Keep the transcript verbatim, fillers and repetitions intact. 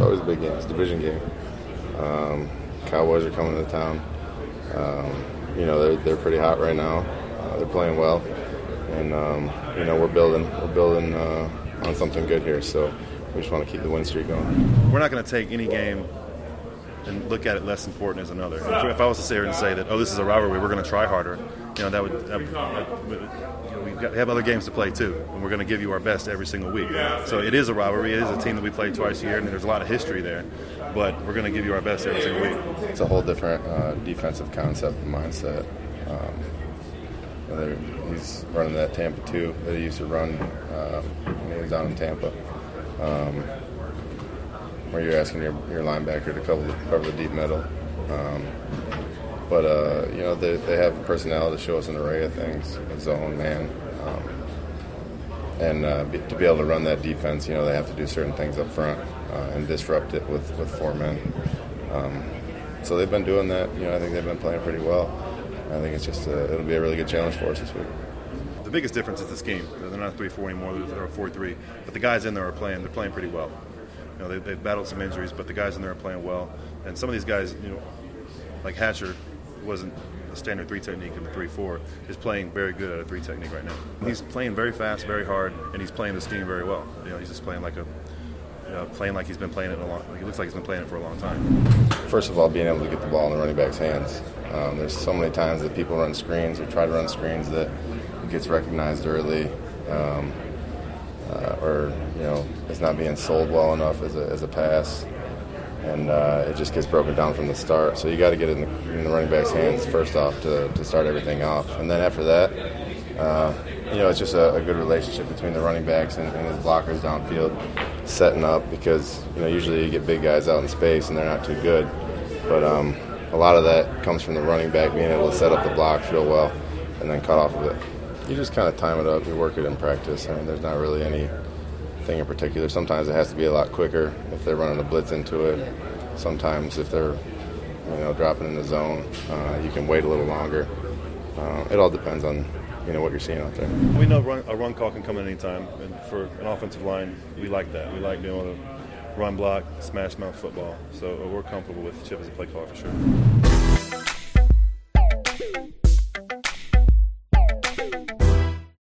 always a big game. It's a division game. Um, Cowboys are coming to town. Um, you know, they're they're pretty hot right now. Uh, they're playing well, and um, you know, we're building we're building uh, on something good here. So we just want to keep the win streak going. We're not going to take any game and look at it less important as another. If I was to sit here and say that, oh, this is a rivalry, we're going to try harder, you know, that would, that would, that would you know, we've got, we have other games to play too, and we're going to give you our best every single week. So it is a rivalry. It is a team that we play twice a year, and there's a lot of history there. But we're going to give you our best every single week. It's a whole different uh, defensive concept and mindset. Um, he's running that Tampa two that he used to run uh, when he was down in Tampa. Um, where you're asking your, your linebacker to cover the, cover the deep middle. Um, but, uh, you know, they, they have the personnel to show us an array of things, zone, man. Um, and uh, be, to be able to run that defense, you know, they have to do certain things up front uh, and disrupt it with, with four men. Um, so they've been doing that. You know, I think they've been playing pretty well. I think it's just a, it'll be a really good challenge for us this week. The biggest difference is the scheme. They're not three four anymore. They're a four three. But the guys in there are playing. They're playing pretty well. You know, they, they've battled some injuries, but the guys in there are playing well. And some of these guys, you know, like Hatcher, wasn't a standard three technique in the three four, is playing very good at a three technique right now. He's playing very fast, very hard, and he's playing the scheme very well. You know, he's just playing like a, you know, playing like he's been playing it a long. He looks like he's been playing it for a long time. First of all, being able to get the ball in the running back's hands. Um, there's so many times that people run screens or try to run screens that it gets recognized early. Um, Uh, or, you know, it's not being sold well enough as a, as a pass, and uh, it just gets broken down from the start. So you got to get it in the, in the running back's hands first off to, to start everything off. And then after that, uh, you know, it's just a, a good relationship between the running backs and, and his blockers downfield, setting up, because, you know, usually you get big guys out in space and they're not too good. But um, a lot of that comes from the running back being able to set up the blocks real well and then cut off of it. You just kind of time it up. You work it in practice. I mean, there's not really anything in particular. Sometimes it has to be a lot quicker if they're running a blitz into it. Sometimes if they're, you know, dropping in the zone, uh, you can wait a little longer. Uh, it all depends on, you know, what you're seeing out there. We know run, a run call can come at any time, and for an offensive line, we like that. We like being able to run block, smash mouth football. So we're comfortable with Chip as a play caller for sure.